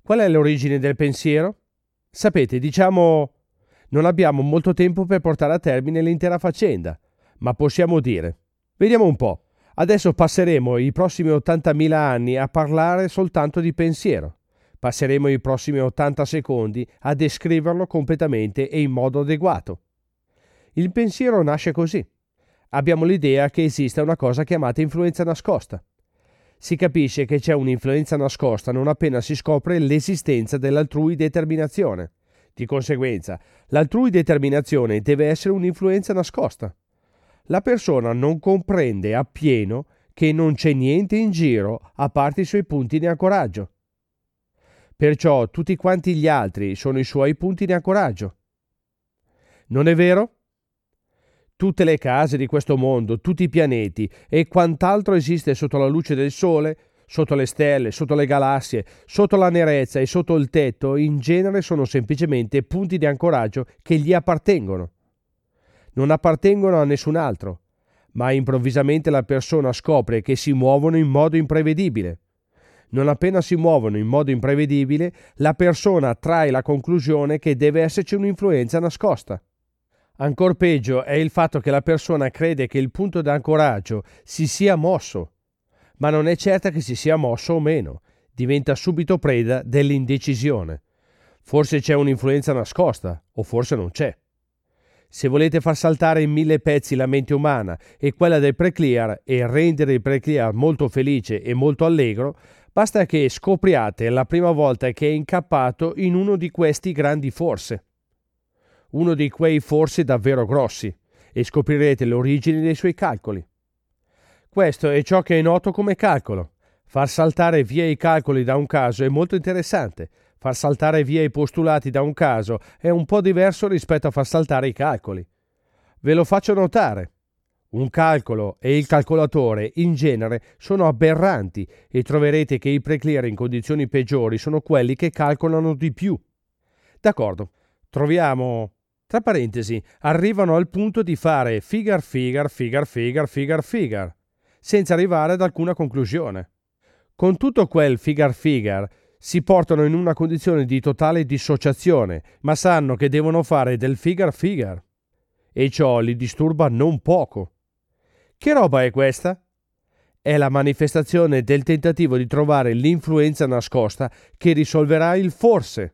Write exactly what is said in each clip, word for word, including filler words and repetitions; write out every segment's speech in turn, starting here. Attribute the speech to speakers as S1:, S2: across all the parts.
S1: Qual è l'origine del pensiero? Sapete, diciamo, non abbiamo molto tempo per portare a termine l'intera faccenda, ma possiamo dire, vediamo un po', adesso passeremo i prossimi ottantamila anni a parlare soltanto di pensiero. Passeremo i prossimi ottanta secondi a descriverlo completamente e in modo adeguato. Il pensiero nasce così. Abbiamo l'idea che esista una cosa chiamata influenza nascosta. Si capisce che c'è un'influenza nascosta non appena si scopre l'esistenza dell'altrui determinazione. Di conseguenza, l'altrui determinazione deve essere un'influenza nascosta. La persona non comprende appieno che non c'è niente in giro a parte i suoi punti di ancoraggio. Perciò tutti quanti gli altri sono i suoi punti di ancoraggio. Non è vero? Tutte le case di questo mondo, tutti i pianeti e quant'altro esiste sotto la luce del sole, sotto le stelle, sotto le galassie, sotto la nerezza e sotto il tetto, in genere sono semplicemente punti di ancoraggio che gli appartengono. Non appartengono a nessun altro, ma improvvisamente la persona scopre che si muovono in modo imprevedibile. Non appena si muovono in modo imprevedibile, la persona trae la conclusione che deve esserci un'influenza nascosta. Ancor peggio è il fatto che la persona crede che il punto d'ancoraggio si sia mosso, ma non è certa che si sia mosso o meno, diventa subito preda dell'indecisione. Forse c'è un'influenza nascosta, o forse non c'è. Se volete far saltare in mille pezzi la mente umana e quella del preclear e rendere il preclear molto felice e molto allegro, basta che scopriate la prima volta che è incappato in uno di questi grandi forse. Uno di quei forse davvero grossi, e scoprirete l'origine dei suoi calcoli. Questo è ciò che è noto come calcolo. Far saltare via i calcoli da un caso è molto interessante. Far saltare via i postulati da un caso è un po' diverso rispetto a far saltare i calcoli. Ve lo faccio notare. Un calcolo e il calcolatore in genere sono aberranti e troverete che i preclear in condizioni peggiori sono quelli che calcolano di più. D'accordo, troviamo... Tra parentesi, arrivano al punto di fare figure, figure, figure, figure, figure, figure, senza arrivare ad alcuna conclusione. Con tutto quel figure, figure, si portano in una condizione di totale dissociazione, ma sanno che devono fare del figure, figure. E ciò li disturba non poco. Che roba è questa? È la manifestazione del tentativo di trovare l'influenza nascosta che risolverà il forse.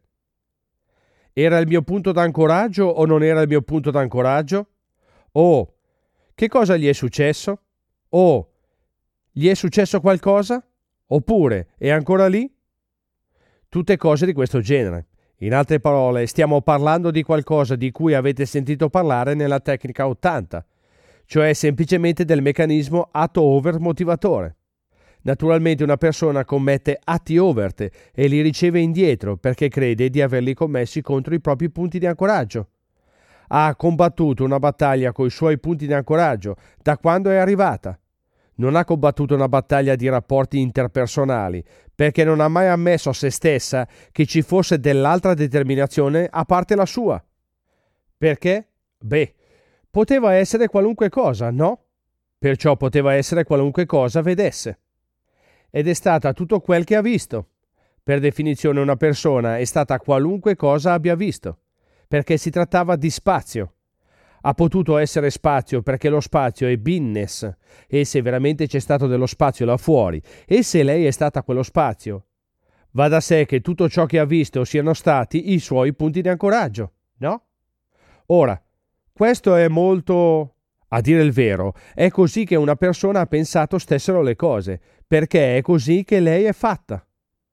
S1: Era il mio punto d'ancoraggio o non era il mio punto d'ancoraggio? Oh, che cosa gli è successo? Oh, gli è successo qualcosa? Oppure, è ancora lì? Tutte cose di questo genere. In altre parole, stiamo parlando di qualcosa di cui avete sentito parlare nella tecnica ottanta, cioè semplicemente del meccanismo atto-over motivatore. Naturalmente una persona commette atti overt e li riceve indietro perché crede di averli commessi contro i propri punti di ancoraggio. Ha combattuto una battaglia coi suoi punti di ancoraggio da quando è arrivata. Non ha combattuto una battaglia di rapporti interpersonali perché non ha mai ammesso a se stessa che ci fosse dell'altra determinazione a parte la sua. Perché? Beh, poteva essere qualunque cosa, no? Perciò poteva essere qualunque cosa vedesse. Ed è stata tutto quel che ha visto. Per definizione una persona è stata qualunque cosa abbia visto, perché si trattava di spazio. Ha potuto essere spazio perché lo spazio è beingness, e se veramente c'è stato dello spazio là fuori, e se lei è stata quello spazio, va da sé che tutto ciò che ha visto siano stati i suoi punti di ancoraggio, no? Ora, questo è molto... A dire il vero, è così che una persona ha pensato stessero le cose, perché è così che lei è fatta.